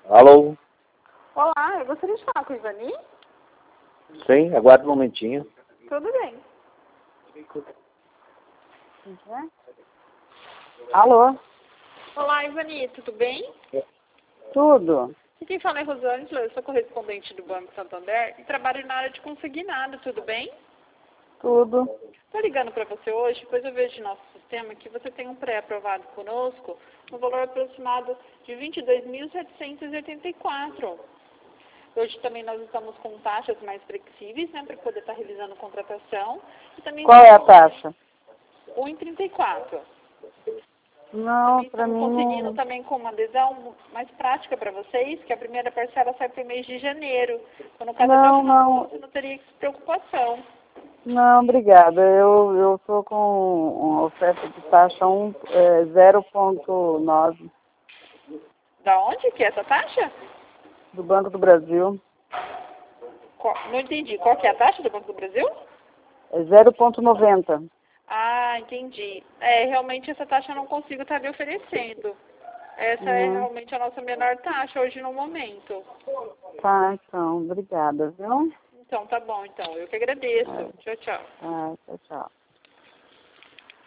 Alô? Olá, eu gostaria de falar com a Ivani. Sim, aguarde um momentinho. Tudo bem. Alô? Olá, Ivani, tudo bem? Tudo. E quem fala é Rosângela, eu sou correspondente do Banco Santander e trabalho na área de consignado, tudo bem? Tudo. Estou ligando para você hoje, pois eu vejo no nosso sistema que você tem um pré-aprovado conosco no valor aproximado de R$ 22.784. Hoje também nós estamos com taxas mais flexíveis, né, para poder estar realizando contratação. E também Qual é a taxa? 1,34. Não, Também para estamos mim conseguindo não. também com uma adesão mais prática para vocês, que a primeira parcela sai para o mês de janeiro. Então, no caso, até o final do ano, você não teria preocupação. Não, obrigada. Eu estou com uma oferta de taxa 0,9 Da onde que é essa taxa? do Banco do Brasil. Não entendi. Qual que é a taxa do Banco do Brasil? É 0,90. Ah, entendi. Realmente essa taxa eu não consigo estar lhe oferecendo. Essa é realmente a nossa menor taxa hoje no momento. Tá, então, obrigada, viu? Então, tá bom, então. Eu que agradeço. Tchau, tchau. Tchau, tchau.